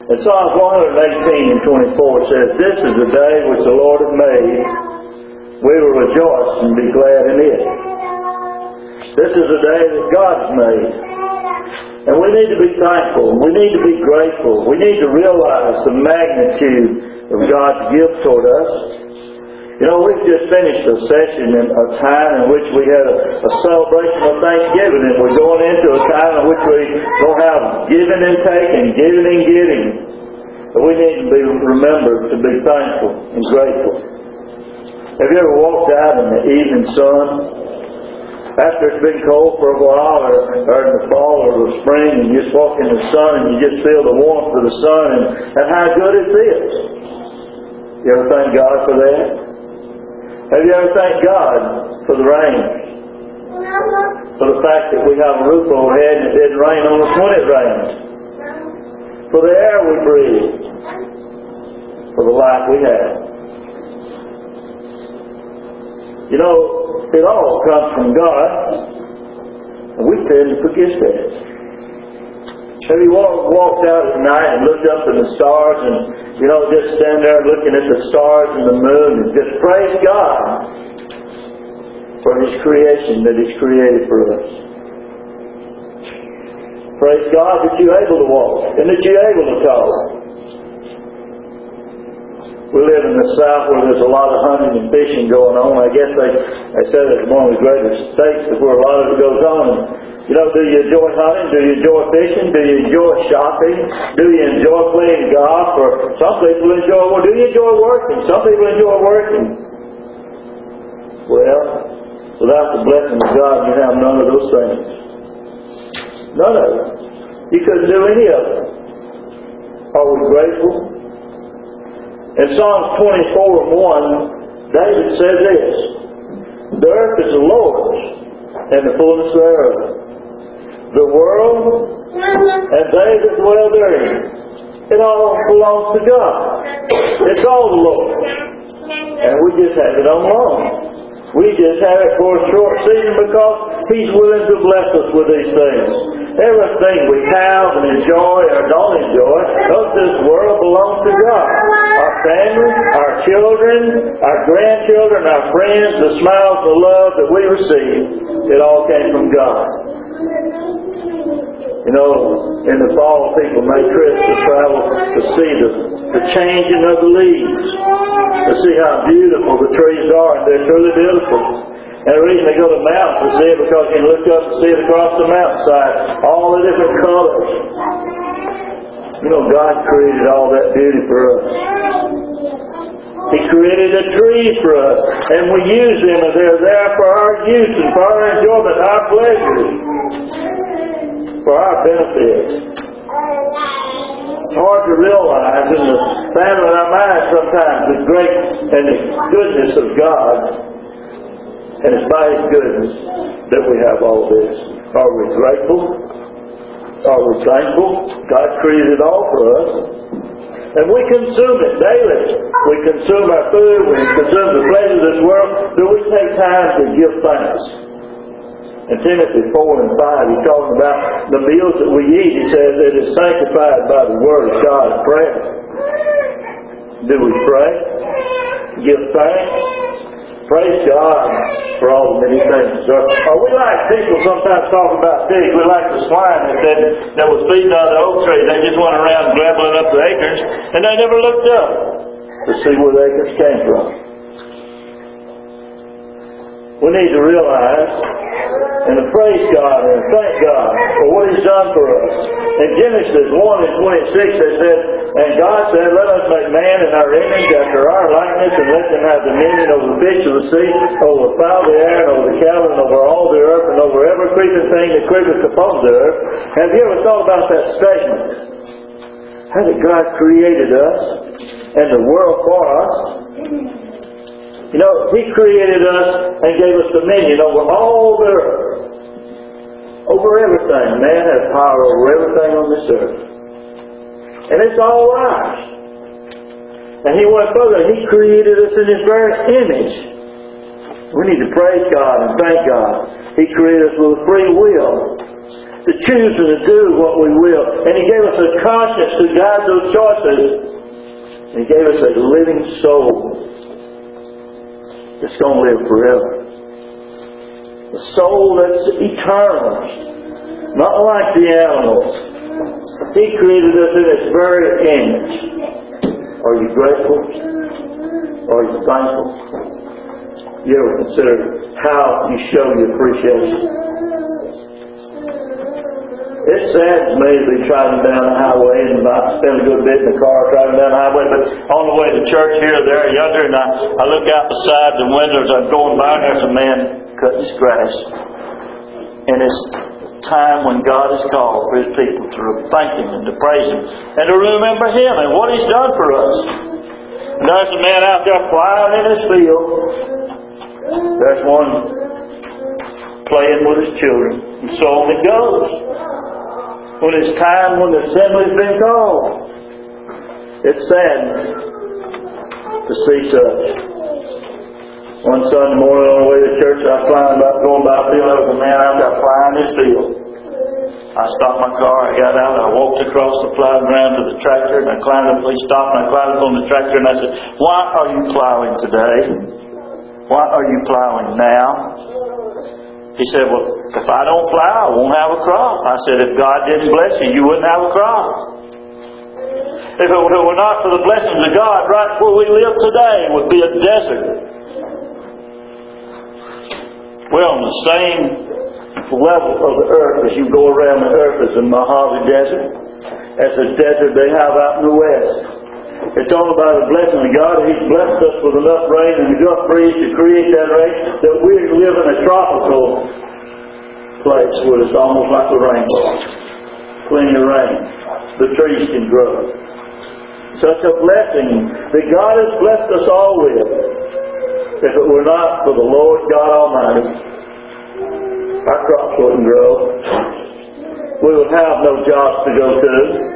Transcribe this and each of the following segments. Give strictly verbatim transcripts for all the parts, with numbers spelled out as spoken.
And Psalms one eighteen and twenty-four says, "This is the day which the Lord hath made. We will rejoice and be glad in it." This is the day that God has made. And we need to be thankful. We need to be grateful. We need to realize the magnitude of God's gift toward us. You know, we've just finished a session, in a time in which we had a, a celebration of Thanksgiving, and we're going into a time in which we don't have giving and taking, giving and giving. But we need to be remembered to be thankful and grateful. Have you ever walked out in the evening sun? After it's been cold for a while, or, or in the fall or the spring, and you just walk in the sun and you just feel the warmth of the sun and, and how good it feels. You ever thank God for that? Have you ever thanked God for the rain? For the fact that we have a roof overhead and it didn't rain on us when it rains? For the air we breathe? For the life we have? You know, it all comes from God, and we tend to forget that. Have you walked, walked out at night and looked up at the stars and, you know, just stand there looking at the stars and the moon and just praise God for His creation that He's created for us? Praise God that you're able to walk and that you're able to talk. We live in the South where there's a lot of hunting and fishing going on. I guess they, they said it's one of the greatest states where a lot of it goes on. You know, do you enjoy hunting? Do you enjoy fishing? Do you enjoy shopping? Do you enjoy playing golf? Or some people enjoy, well, do you enjoy working? Some people enjoy working. Well, without the blessing of God, you have none of those things. None of them. You couldn't do any of them. Are we grateful? In Psalms twenty-four and one, David said this, "The earth is the Lord's, and the fullness thereof, the world, and they that dwell therein." It all belongs to God. It's all the Lord. And we just have it on loan. We just have it for a short season because He's willing to bless us with these things. Everything we have and enjoy or don't enjoy of this world belongs to God. Our family, our children, our grandchildren, our friends, the smiles, the love that we receive, it all came from God. You know, in the fall, people make trips to travel to see the, the changing of the leaves, to see how beautiful the trees are, and they're truly beautiful. And the reason they go to mountains to see it because you can look up and see it across the mountainside, all the different colors. You know, God created all that beauty for us. He created the trees for us, and we use them, and they're there for our use and for our enjoyment, our pleasure, for our benefit. It's hard to realize in the family of our minds sometimes the great and the goodness of God. And it's by His goodness that we have all this. Are we grateful? Are we thankful? God created it all for us. And we consume it daily. We consume our food. We consume the pleasures of this world. Do we take time to give thanks? In Timothy four and five, he's talking about the meals that we eat. He says it is sanctified by the Word of God and prayer. Do we pray? Give thanks? Praise God for all the many things. Are, are we like people sometimes talk about pigs? We like the swine that, that, that was feeding on the oak tree. They just went around grabbing up the acorns, and they never looked up to see where the acorns came from. We need to realize and to praise God and thank God for what He's done for us. In Genesis one and twenty-six it said, "And God said, Let us make man in our image after our likeness, and let them have dominion over the fish of the sea, over the fowl of the air, and over the cattle, and over all the earth, and over every creeping thing that creepeth upon the earth." Have you ever thought about that statement? How that God created us and the world for us? You know, He created us and gave us dominion over all the earth. Over everything. Man has power over everything on this earth. And it's all ours. And He went further. He created us in His very image. We need to praise God and thank God. He created us with a free will. to choose and to do what we will. And He gave us a conscience to guide those choices. And He gave us a living soul that's going to live forever. A soul that's eternal. Not like the animals. He created us in His very image. Are you grateful? Are you thankful? You ever consider how you show your appreciation? It saddens me to be driving down the highway, and I spend a good bit in the car driving down the highway, but on the way to church here, there, yonder, and I, I look out beside the windows, I'm going by, and there's a man cutting his grass. And it's time when God has called for His people to thank Him and to praise Him and to remember Him and what He's done for us. And there's a man out there plowing in his field. There's one playing with his children. And so on it goes. When it's time when the assembly's been called, it's sad to see such. One Sunday morning on the way to church, I was flying about going by a field. There was a man out there plowing his field. I stopped my car, I got out, I walked across the plowing ground to the tractor, and I climbed up, he stopped, and I climbed up on the tractor, and I said, "Why are you plowing today? Why are you plowing now?" He said, "Well, if I don't plow, I won't have a crop." I said, "If God didn't bless you, you wouldn't have a crop. If it were not for the blessings of God, right where we live today would be a desert." We're on the same level of the earth as you go around the earth as the Mojave Desert, as the desert they have out in the west. It's all about the blessing of God. He's blessed us with enough rain and enough breeze to create that rain that we live in a tropical place where it's almost like a rainbow. Plenty of rain. The trees can grow. Such a blessing that God has blessed us all with. If it were not for the Lord God Almighty, our crops wouldn't grow. We would have no jobs to go to.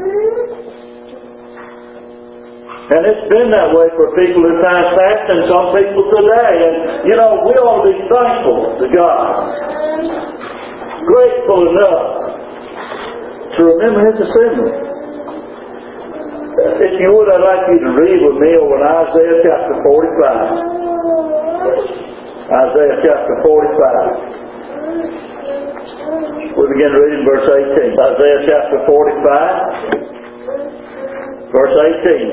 And it's been that way for people in times past and some people today. And, you know, we ought to be thankful to God. Grateful enough to remember His assembly. If you would, I'd like you to read with me over in Isaiah chapter forty-five. Isaiah chapter forty-five. We begin reading verse eighteen. Isaiah chapter forty-five, verse eighteen.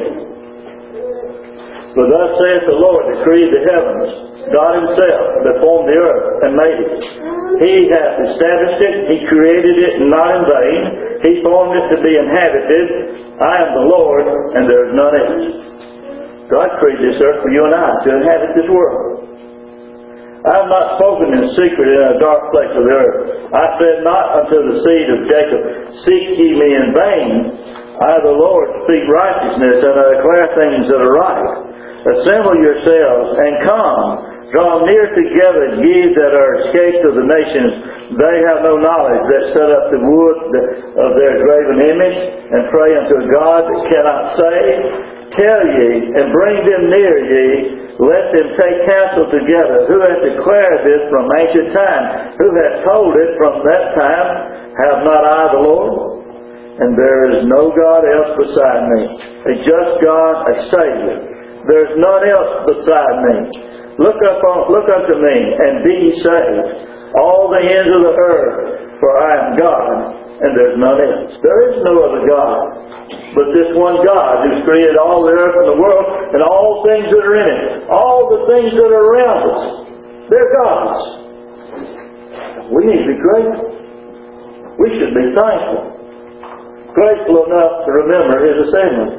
"For thus saith the Lord that created the heavens, God Himself that formed the earth and made it. He hath established it, He created it not in vain. He formed it to be inhabited. I am the Lord, and there is none else." God created this earth for you and I to inhabit this world. "I have not spoken in secret in a dark place of the earth. I said not unto the seed of Jacob, Seek ye me in vain. I, the Lord, speak righteousness, and I declare things that are right. Assemble yourselves and come. Draw near together, ye that are escaped of the nations. They have no knowledge that set up the wood of their graven image, and pray unto a God that cannot save. Tell ye, and bring them near ye. Let them take counsel together. Who hath declared this from ancient time? Who hath told it from that time? Have not I the Lord? And there is no God else beside me. A just God, a Savior. There is none else beside me. Look up on, look unto me, and be ye saved, all the ends of the earth, for I am God, and there is none else." There is no other God but this one God who's created all the earth and the world and all things that are in it. All the things that are around us. They're God's. We need to be grateful. We should be thankful. Grateful enough to remember His assembly.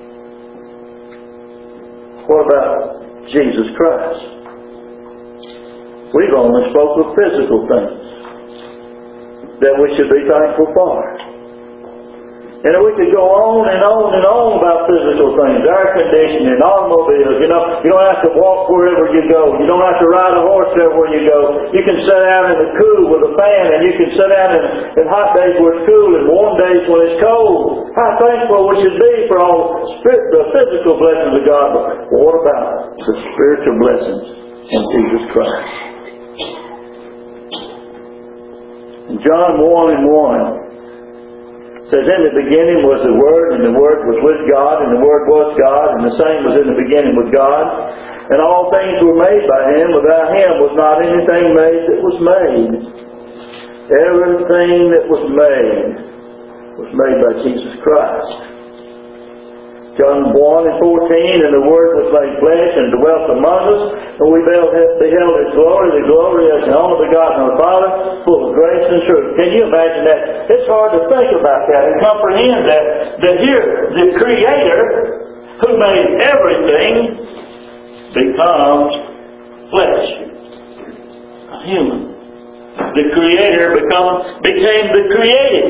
What about Jesus Christ? We've only spoke of physical things that we should be thankful for. And we could go on and on and on about physical things, air conditioning, automobiles. You know, you don't have to walk wherever you go. You don't have to ride a horse everywhere you go. You can sit down in the cool with a fan, and you can sit down in, in hot days where it's cool and warm days when it's cold. How thankful we should be for all spirit, the physical blessings of God. But what about the spiritual blessings in Jesus Christ? John one and one says, in the beginning was the Word, and the Word was with God, and the Word was God, and the same was in the beginning with God. And all things were made by Him. Without Him was not anything made that was made. Everything that was made was made by Jesus Christ. John one and fourteen, and the Word was made flesh and dwelt among us, and we beheld His glory, the glory as the only begotten of the Father, full of grace and truth. Can you imagine that? It's hard to think about that and comprehend that. That here, the Creator, who made everything, becomes flesh. A human. The Creator become, became the created.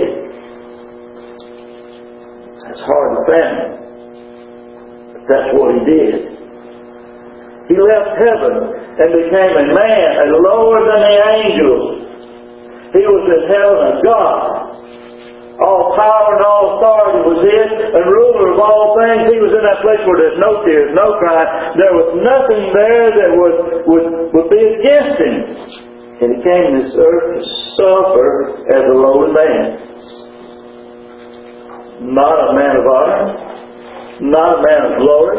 That's hard to fathom. That's what He did. He left heaven and became a man and lower than the angels. He was in heaven as God. All power and all authority was His, and ruler of all things. He was in that place where there's no tears, no crying. There was nothing there that would, would, would be against Him. And He came to this earth to suffer as a lowly man. Not a man of honor. Not a man of glory,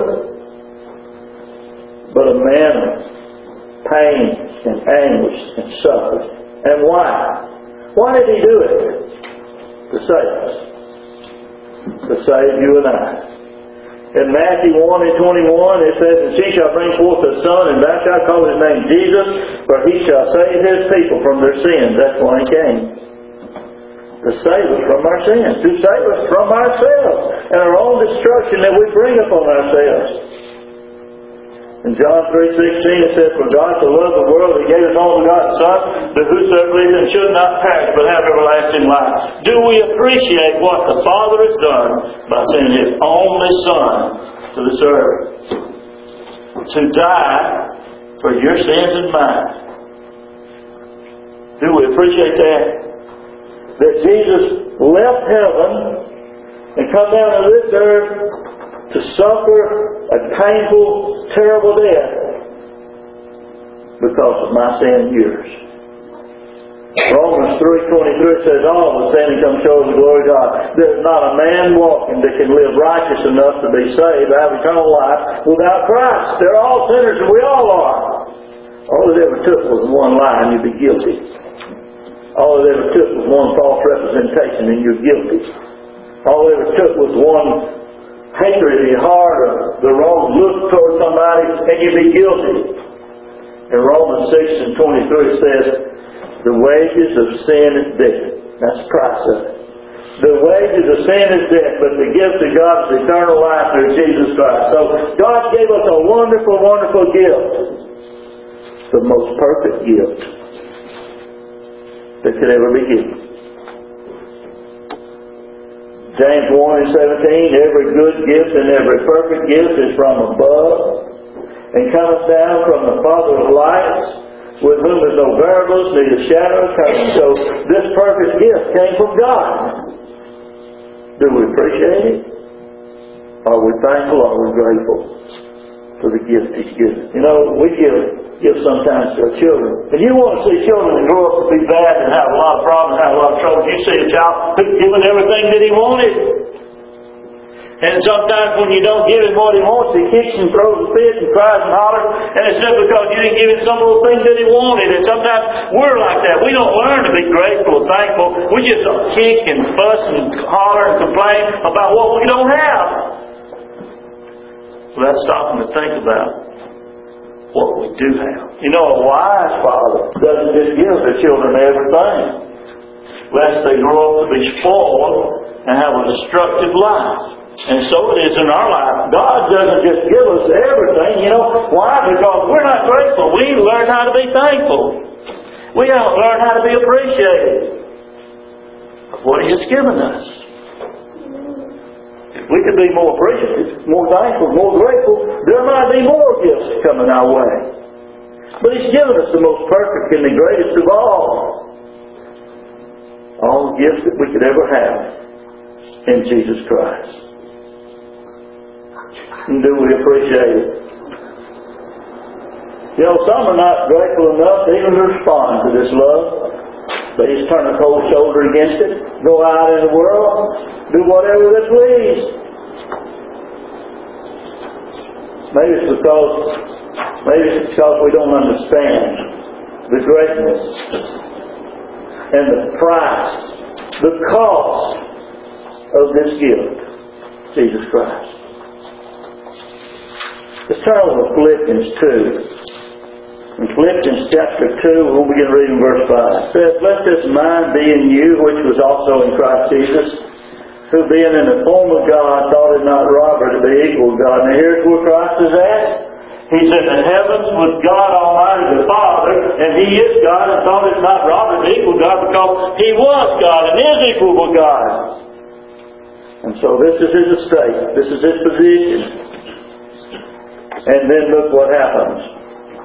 but a man of pain and anguish and suffering. And why? Why did He do it? To save us. To save you and I. In Matthew one and twenty-one it says, and she shall bring forth a son, and thou shalt call his name Jesus, for He shall save His people from their sins. That's why He came. To save us from our sins, to save us from ourselves and our own destruction that we bring upon ourselves. In John three sixteen it says, for God so loved the world He gave His only begotten Son, that whosoever believes in should not perish but have everlasting life. Do we appreciate what the Father has done by sending His only Son to this earth to die for your sins and mine? Do we appreciate that? That Jesus left heaven and come down to this earth to suffer a painful, terrible death because of my sin and yours. Romans three twenty-three says, all have sinned and come short of the glory of God. There's not a man walking that can live righteous enough to be saved, have eternal life without Christ. They're all sinners, and we all are. All it ever took was one lie and you'd be guilty. All it ever took was one false representation and you're guilty. All it ever took was one hatred in your heart or the wrong look toward somebody and you'd be guilty. In Romans six and twenty-three it says, the wages of sin is death. That's the price of it. The wages of sin is death, but the gift of God is eternal life through Jesus Christ. So God gave us a wonderful, wonderful gift. The most perfect gift that could ever be given. James one and seventeen, every good gift and every perfect gift is from above, and cometh down from the Father of lights, with whom is no variables, neither shadow of turning. So this perfect gift came from God. Do we appreciate it? Are we thankful? Are we grateful for the gift He's given? You know, we give give sometimes to our children. If you want to see children that grow up to be bad and have a lot of problems and have a lot of trouble, you see a child who's given everything that he wanted. And sometimes when you don't give him what he wants, he kicks and throws a fit and cries and hollers, and it's just because you didn't give him some of the things that he wanted. And sometimes we're like that. We don't learn to be grateful and thankful. We just kick and fuss and holler and complain about what we don't have. Without stopping to think about what we do have. You know, a wise father doesn't just give their children everything, lest they grow up to be spoiled and have a destructive life. And so it is in our life. God doesn't just give us everything. You know why? Because we're not grateful. We need to learn how to be thankful. We haven't learned how to be appreciative of what He has given us. If we could be more appreciative, more thankful, more grateful, there might be more gifts coming our way. But He's given us the most perfect and the greatest of all. All the gifts that we could ever have in Jesus Christ. And do we appreciate it? You know, some are not grateful enough to even respond to this love. They just turn a cold shoulder against it, go out in the world, do whatever they please. Maybe it's because, maybe it's because we don't understand the greatness and the price, the cost of this gift, Jesus Christ. Let's turn over to Philippians two. In Philippians chapter two, we'll begin reading verse five. It says, "Let this mind be in you, which was also in Christ Jesus, who being in the form of God, thought it not robbery to be equal with God." Now here's where Christ is at. He's in the heavens with God Almighty the Father, and He is God, and thought it not robbery to be equal with God, because He was God and is equal with God. And so this is His estate. This is His position. And then look what happens.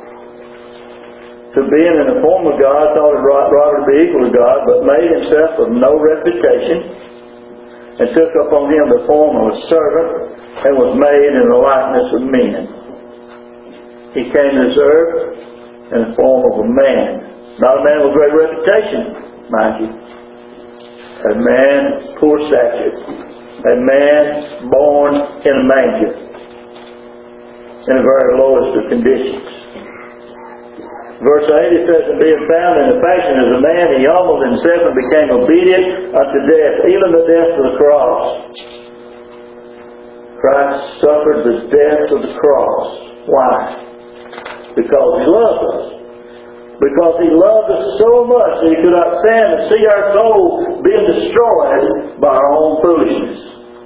"To being in the form of God, thought it robbery to be equal to God, but made Himself of no reputation, and took upon Him the form of a servant, and was made in the likeness of men." He came to this earth in the form of a man. Not a man with great reputation, mind you. A man poor stature. A man born in a manger. In the very lowest of conditions. Verse eight, it says, "And being found in the fashion as a man, He humbled Himself and became obedient unto death, even the death of the cross." Christ suffered the death of the cross. Why? Because He loved us. Because He loved us so much that He could not stand to see our soul being destroyed by our own foolishness.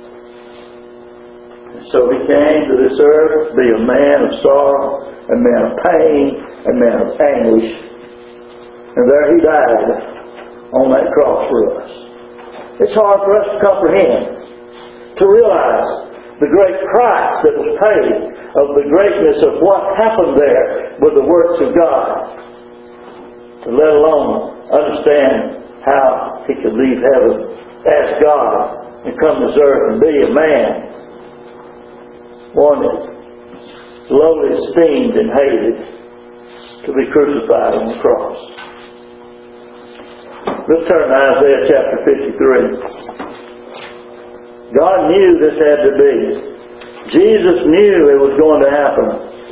So He came to this earth to be a man of sorrow, a man of pain, a man of anguish. And there He died on that cross for us. It's hard for us to comprehend, to realize the great price that was paid, of the greatness of what happened there with the works of God. Let alone understand how He could leave heaven as God and come to this earth and be a man. One that lowly esteemed and hated, to be crucified on the cross. Let's turn to Isaiah chapter fifty-three. God knew this had to be. Jesus knew it was going to happen.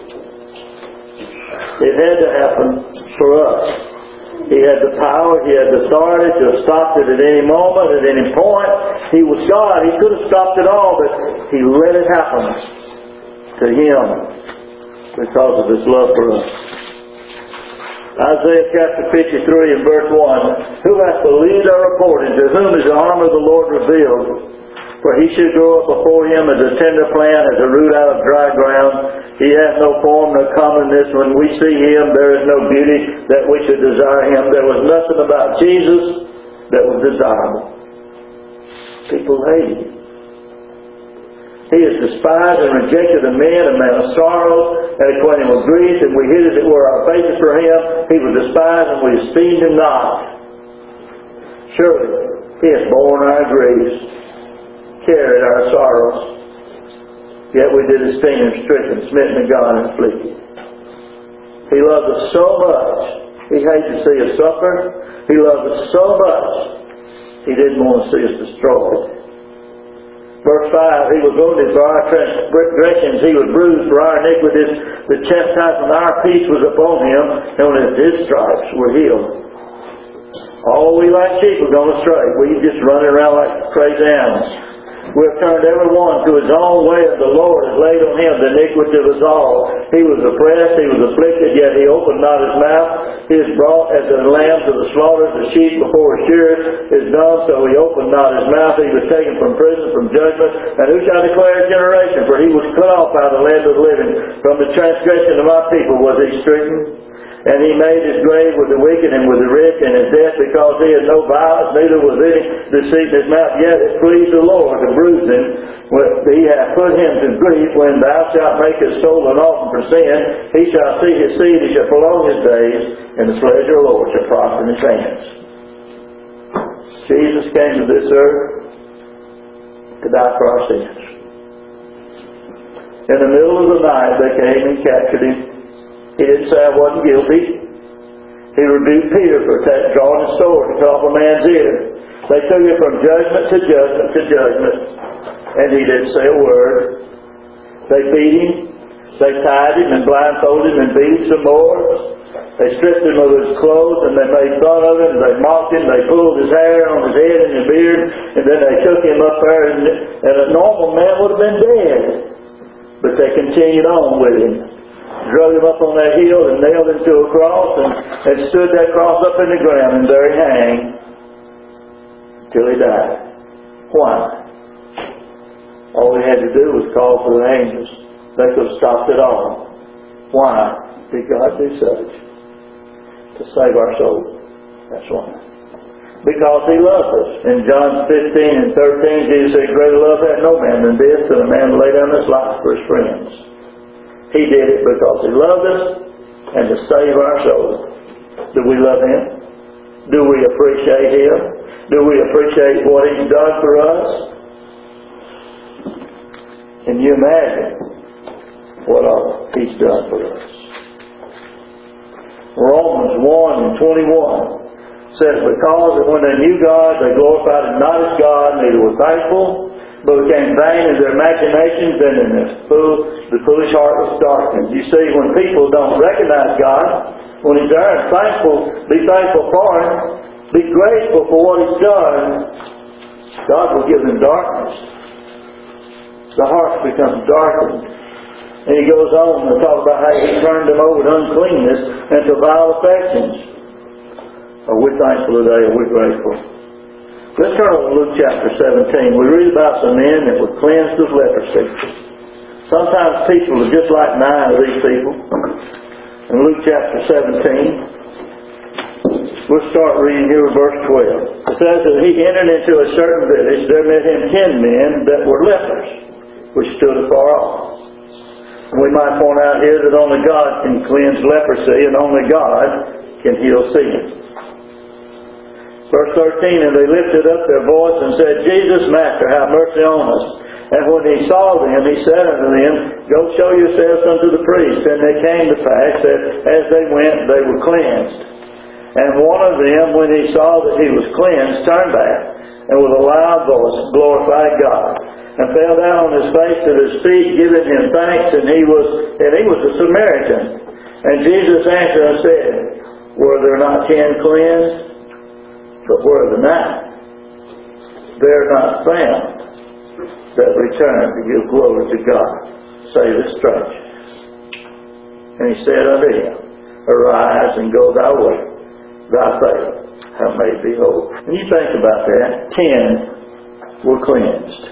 It had to happen for us. He had the power, He had the authority to have stopped it at any moment, at any point. He was God. He could have stopped it all, but He let it happen to Him because of His love for us. Isaiah chapter fifty-three and verse one, "Who hath believed our report, and to whom is the arm of the Lord revealed? For He should grow up before Him as a tender plant, as a root out of dry ground. He hath no form, no comeliness. When we see Him, there is no beauty that we should desire Him." There was nothing about Jesus that was desirable. People hated Him. He is despised and rejected of men, a man of sorrows, and acquainted with grief, and we hid as it were our faces for Him. He was despised, and we esteemed Him not. Surely He hath borne our griefs, carried our sorrows. Yet we did esteem Him stricken, smitten of God, and afflicted. He loved us so much. He hated to see us suffer. He loved us so much. He didn't want to see us destroyed. Verse five, "He was wounded for our transgressions, He was bruised for our iniquities. The chastisement of our peace was upon Him, and with His stripes we're healed." All we like sheep are going astray. We just running around like crazy animals. We have turned every one to his own way, and the Lord has laid on Him the iniquity of us all. He was oppressed, He was afflicted, yet He opened not His mouth. He is brought as a lamb to the slaughter, as a sheep before his shearers is dumb, so He opened not His mouth. He was taken from prison, from judgment. And who shall declare His generation? For He was cut off out of the land of the living. From the transgression of my people was He stricken. And He made His grave with the wicked and with the rich, and His death because He had no violence, neither was any deceit in His mouth. Yet it pleased the Lord to bruise Him. He hath put Him to grief. When thou shalt make His soul an offering for sin, He shall see His seed, He shall prolong His days, and the pleasure of the Lord shall prosper in His hands. Jesus came to this earth to die for our sins. In the middle of the night, they came and captured Him. He didn't say I wasn't guilty. He rebuked Peter for that, drawing his sword to cut off a man's ear. They took him from judgment to judgment to judgment, and he didn't say a word. They beat him. They tied him and blindfolded him and beat him some more. They stripped him of his clothes and they made fun of him. They mocked him. They pulled his hair on his head and his beard. And then they took him up there, and, and a normal man would have been dead. But they continued on with him. Drug him up on that hill and nailed him to a cross, and, and stood that cross up in the ground, and there he hung till he died. Why? All he had to do was call for the angels. They could have stopped it all. Why did God do such? To save our souls. That's why. Because He loved us. In John fifteen and thirteen, Jesus said, greater love hath no man than this, that a man lay down his life for his friends. He did it because He loved us and to save our souls. Do we love Him? Do we appreciate Him? Do we appreciate what He's done for us? Can you imagine what all He's done for us? Romans one and twenty-one says, because that when they knew God, they glorified Him not as God, neither were thankful, but became vain in their imaginations, and in the, fool, the foolish heart was darkened. You see, when people don't recognize God, when He's there and thankful, be thankful for Him, be grateful for what He's done, God will give them darkness. The heart becomes darkened. And he goes on to talk about how He turned them over to uncleanness and to vile affections. Are we thankful today? Are we grateful? Let's turn over to Luke chapter seventeen. We read about some men that were cleansed of leprosy. Sometimes people are just like nine of these people. In Luke chapter seventeen, we'll start reading here with verse twelve. It says that he entered into a certain village. There met him ten men that were lepers, which stood afar off. We might point out here that only God can cleanse leprosy, and only God can heal sin. Verse thirteen, and they lifted up their voice and said, Jesus, Master, have mercy on us. And when he saw them, he said unto them, go show yourselves unto the priest. And they came to pass that as they went, they were cleansed. And one of them, when he saw that he was cleansed, turned back, and with a loud voice glorified God, and fell down on his face at his feet, giving him thanks. And he was and he was a Samaritan. And Jesus answered and said, were there not ten cleansed? But where are the nine? They are not found that return to give glory to God, save the stranger. And he said unto him, arise and go thy way, thy faith hath made thee whole. When you think about that, ten were cleansed,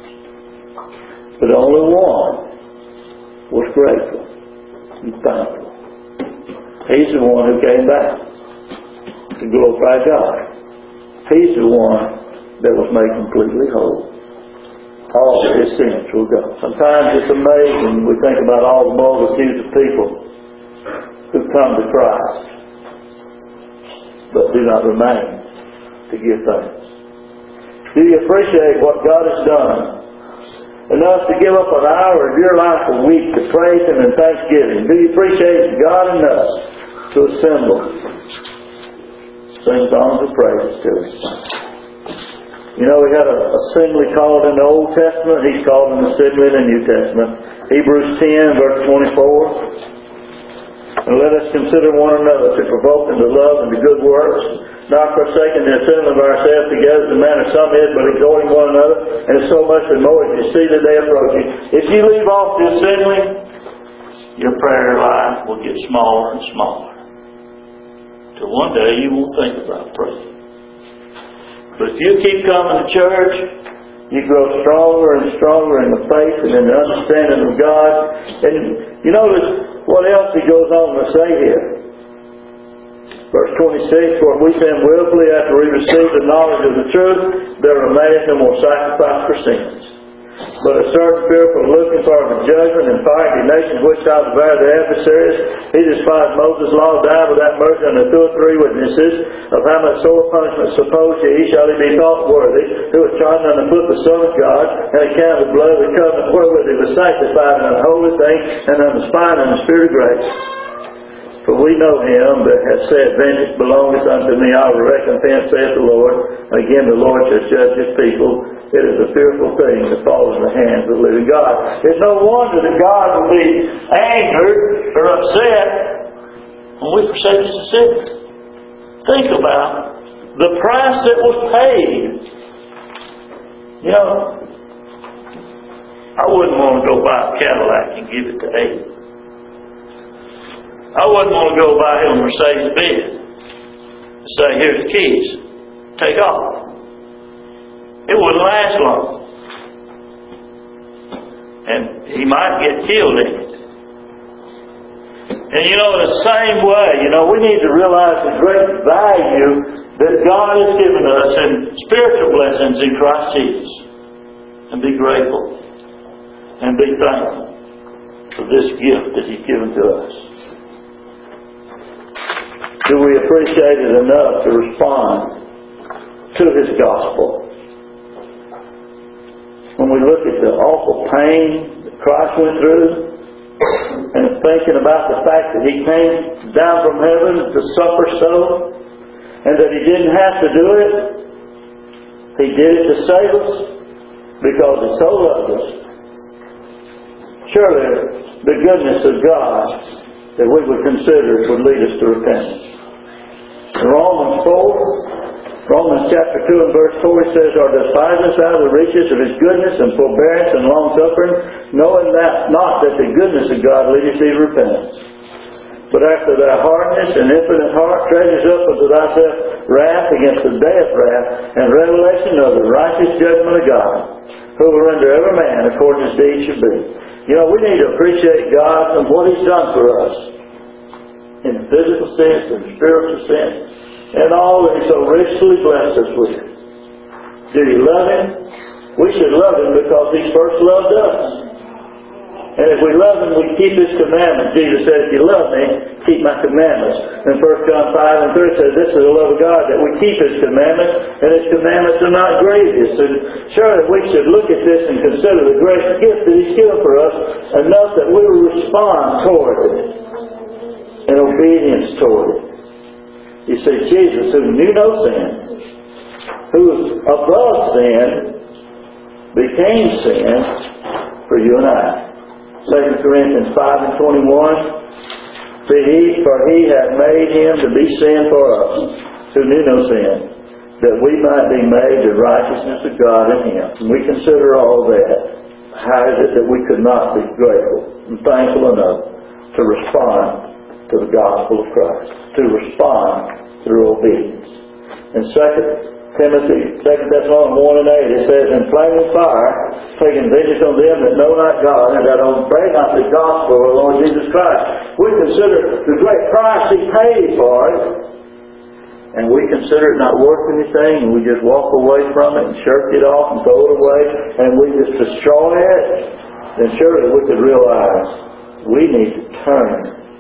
but only one was grateful and thankful. He's the one who came back to glorify God. He's the one that was made completely whole. All his sins will go. Sometimes it's amazing we think about all the multitudes of people who come to Christ but do not remain to give thanks. Do you appreciate what God has done enough to give up an hour of your life a week to praise Him in thanksgiving? Do you appreciate God enough to assemble, sing songs of praise to Him? You know, we got an assembly called in the Old Testament. He's called an assembly in the New Testament. Hebrews ten, verse twenty-four. And let us consider one another to provoke unto love and to good works, not forsaking the assembling of ourselves together as the manner some is, but exhorting one another, and so much the more as you see the day approaching. If you leave off the assembly, your prayer life will get smaller and smaller, till one day you won't think about praying. But if you keep coming to church, you grow stronger and stronger in the faith and in the understanding of God. And you notice what else he goes on to say here. Verse twenty-six, for we sin willfully after we receive the knowledge of the truth, there remaineth no more sacrifice for sins, but a certain fearful looking for the judgment and fire indignation which shall devour the adversaries. He despised Moses' law, died without mercy unto two or three witnesses. Of how much sore punishment suppose ye shall he be thought worthy, who has trodden under foot the Son of God, and accounted the blood of the covenant wherewith he was sanctified in a holy thing, and unto spine and the Spirit of grace. For we know him that hath said, Vengeance belongeth unto me, I will recompense, saith the Lord. Again, the Lord shall judge his people. It is a fearful thing to fall in the hands of the living God. It's no wonder that God will be angered or upset when we forsake his assembly. Think about the price that was paid. You know, I wouldn't want to go buy a Cadillac and give it to Abe. I wouldn't want to go buy him a Mercedes Benz and say, here's the keys, take off. It wouldn't last long. And he might get killed in it. And you know, in the same way, you know, we need to realize the great value that God has given us in spiritual blessings in Christ Jesus. And be grateful. And be thankful for this gift that he's given to us. Do we appreciate it enough to respond to his gospel? When we look at the awful pain that Christ went through, and thinking about the fact that he came down from heaven to suffer so, and that he didn't have to do it, he did it to save us because he so loved us. Surely the goodness of God that we would consider would lead us to repentance. In Romans four, Romans chapter two and verse four, it says, Or despise us out of the riches of his goodness and forbearance and long-suffering, knowing that not that the goodness of God leadeth thee to repentance. But after thy hardness and infinite heart treasures up unto thyself wrath against the day of wrath and revelation of the righteous judgment of God, who will render every man according as deeds should be. You know, we need to appreciate God and what he's done for us in the physical sense and the spiritual sense, and all that he so richly blessed us with. Do you love him? We should love him because he first loved us. And if we love him, we keep his commandments. Jesus said, if you love me, keep my commandments. And First John five and three says, this is the love of God, that we keep his commandments, and his commandments are not grievous. And surely we should look at this and consider the great gift that he's given for us enough that we will respond toward it in obedience toward it. You see, Jesus, who knew no sin, who was above sin, became sin for you and I. Second Corinthians five and twenty-one, For he, for he hath made him to be sin for us, who knew no sin, that we might be made the righteousness of God in him. And we consider all that. How is it that we could not be grateful and thankful enough to respond to the gospel of Christ, to respond through obedience? And second Timothy, Second Thessalonians one and eight, it says, In flaming fire, taking vengeance on them that know not God, and that obey not the gospel of our Lord Jesus Christ. We consider the great price he paid for it, and we consider it not worth anything, and we just walk away from it and shirk it off and throw it away, and we just destroy it. Then surely we could realize we need to turn,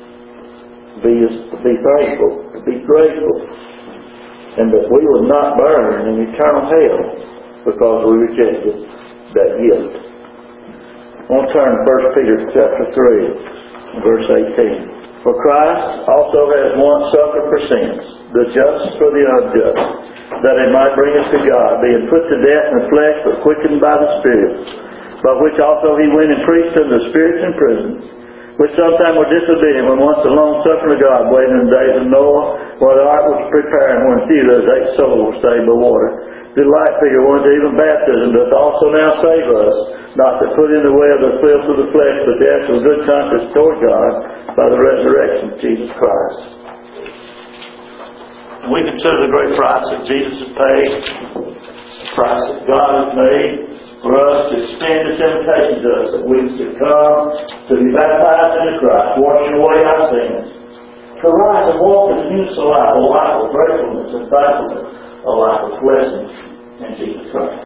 to be, to be thankful, to be grateful, and that we will not burn in eternal hell because we rejected that gift. I want to turn to First Peter chapter three, verse eighteen. For Christ also has once suffered for sins, the just for the unjust, that he might bring us to God, being put to death in the flesh, but quickened by the Spirit, by which also he went and preached unto the spirits in prison, which sometime were disobedient, when once the long suffering of God waited in the days of Noah, while the ark was preparing, when few of those eight souls were saved by water. The light figure was even baptism, doth also now save us, not to put in the way of the filth of the flesh, but to ask with good conscience toward God by the resurrection of Jesus Christ. And we consider the great price that Jesus has paid, the price that God has made for us to extend this invitation to us, that we should come to be baptized into Christ, washing away our sins, to rise and walk in the newness of life, a life of gratefulness and thankfulness, a life of blessing in Jesus Christ.